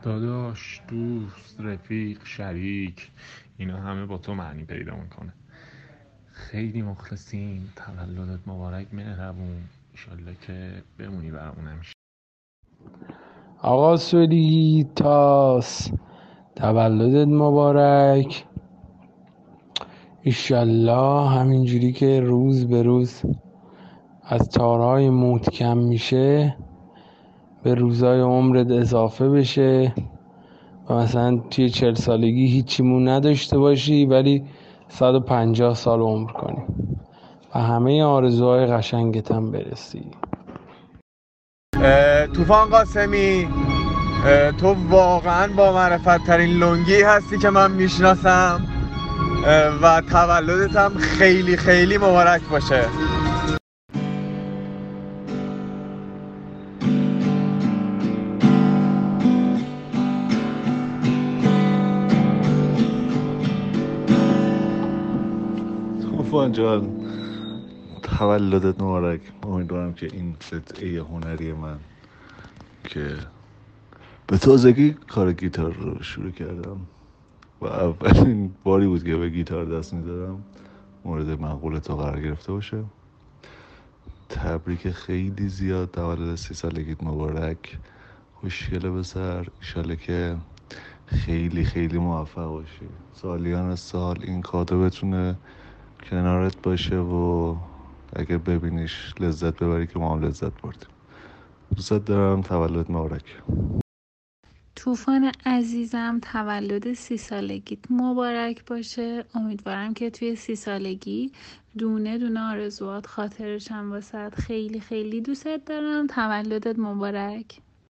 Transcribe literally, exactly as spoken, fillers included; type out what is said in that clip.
داداش، دوست، رفیق، شریک، اینا همه با تو معنی پیدا میکنه. خیلی مخلصیم. تولدت مبارک مهربون. ایشالله که بمونی برامون همیشه. آقا سولیتاس تولدت مبارک. ایشالله همینجوری که روز به روز از تارهای موت کم میشه به روزای عمرت اضافه بشه و مثلا توی چهل سالگی هیچیمون نداشته باشی ولی صد و پنجاه سال عمر کنی و همه آرزوهای قشنگت هم برسی. طوفان قاسمی، تو واقعا با معرفت ترین لنگی هستی که من میشناسم و تولدت هم خیلی خیلی مبارک باشه. طوفان جان تولدت مبارک. امیدوارم که این قطعه هنری من که به تازگی کار گیتار رو شروع کردم و اولین باری بود که به گیتار دست می‌زدم مورد مقبول تو قرار گرفته باشه. تبریک خیلی زیاد، تولد سی سالگیت مبارک. خوشگله به سر، ایشاله که خیلی خیلی موفق باشی، سالیان سال این کادو بتونه کنارت باشه و اگه ببینیش لذت ببری که ما هم لذت بردیم. دوست دارم. تولد مبارک. طوفان عزیزم، تولد سی سالگیت مبارک باشه. امیدوارم که توی سی سالگی دونه دونه آرزوات خاطرشم واسد. خیلی خیلی دوست دارم. تولدت مبارک.